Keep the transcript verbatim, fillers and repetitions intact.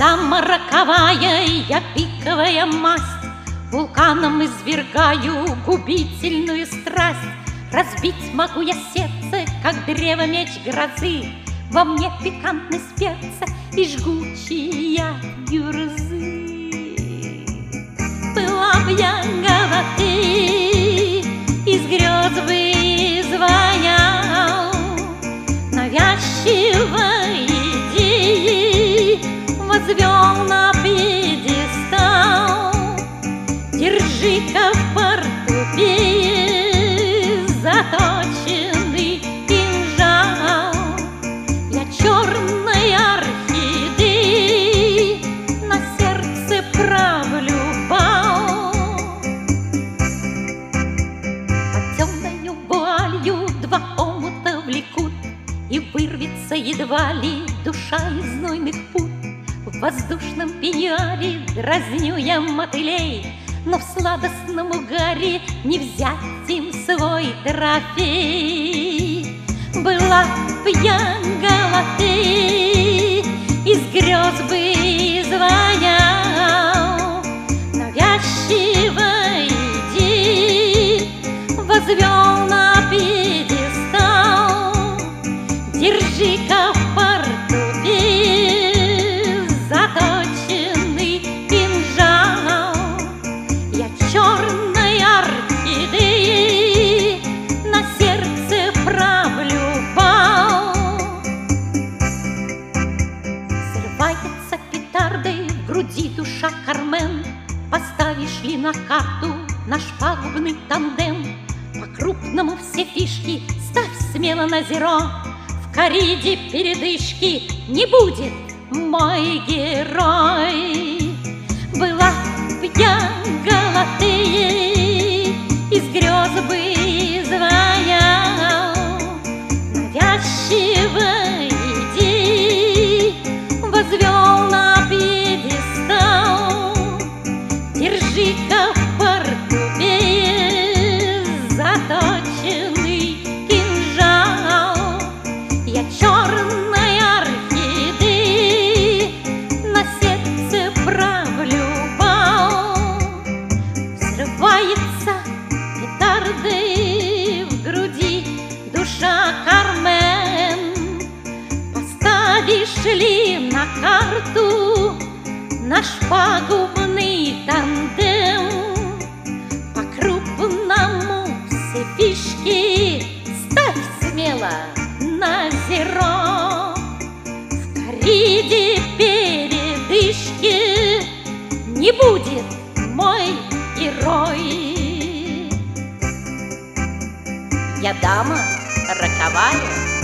дама роковая, я пиковая масть, вулканом извергаю губительную страсть. Разбить могу я сердце, как древо меч грозы, во мне пикантность перца и жгучая гюрзы. Была б я головы, из грез вызволял навязчивой идеи, возвел на пьедестал. Держи-ка в портупее заточенный кинжал. Я черной орхидеей на сердце правлю бал. Под темною вуалью два омута влекут, и вырвется едва ли душа из знойных пут. В воздушном пеньюаре дразню я мотылей, но в сладостном угаре не взять им свой трофей. Была б я Галатеей, из грез бы изваял навязчивой идеи, возвел на пьедестал. Держи-ка в портупее заточенный кинжал. Я черной орхидеей на сердце правлю бал. Срывается петардой в груди душа Кармен. Поставишь ли на карту наш пагубный тандем? По-крупному все фишки ставь смело на зеро. В корриде передышки не будет, мой герой. Была б я Галатеей, из грез бы изваял навязчивой идеи, возвел на пьедестал. Держи-ка в портупее заточенный кинжал. Я черной орхидеей на сердце правлю бал. Взрывается петардой в груди душа Кармен. Поставишь ли на карту наш пагубный тандем? По-крупному все фишки ставь смело на зеро. В корриде передышки не будет, мой герой. Я дама роковая,